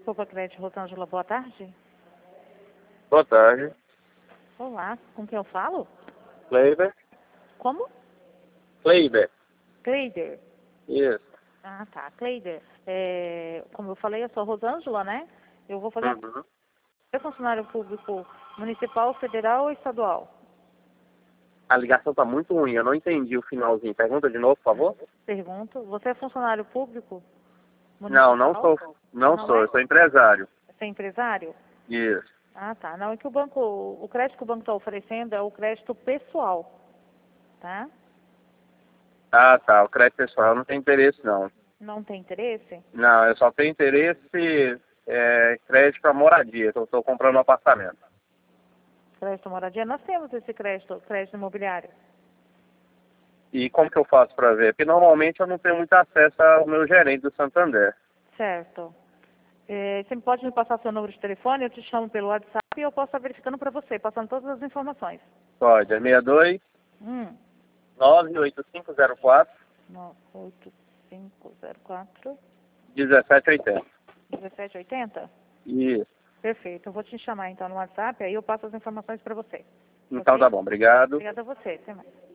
Cicobi Crédito, Rosângela, boa tarde. Boa tarde. Olá, com quem eu falo? Kleiber. Como? Kleiber. Kleider. Isso. Ah, tá. Kleider. Como eu falei, eu sou a Rosângela, né? Eu vou fazer Uhum. é funcionário público municipal, federal ou estadual? A ligação tá muito ruim, eu não entendi o finalzinho. Pergunta de novo, por favor? Pergunto. Você é funcionário público Não, municipal? não Não sou, é? eu sou empresário. Você é empresário? Isso. Ah, tá. Não, é que o crédito que o banco está oferecendo é o crédito pessoal, tá? Ah, tá, o crédito pessoal não tem interesse, não. Não tem interesse? Não, eu só tenho interesse crédito para moradia, que eu estou comprando um apartamento. Crédito moradia? Nós temos esse crédito imobiliário. E como que eu faço para ver? Porque normalmente eu não tenho muito acesso ao meu gerente do Santander. Certo. Você pode me passar seu número de telefone? Eu te chamo pelo WhatsApp e eu posso estar verificando para você, passando todas as informações. Pode, é 62 Hum. 98504 98504 1780. 1780? Isso. Perfeito. Eu vou te chamar então no WhatsApp, aí eu passo as informações para você. Então Ok? tá bom, obrigado. Obrigada a você. Até mais.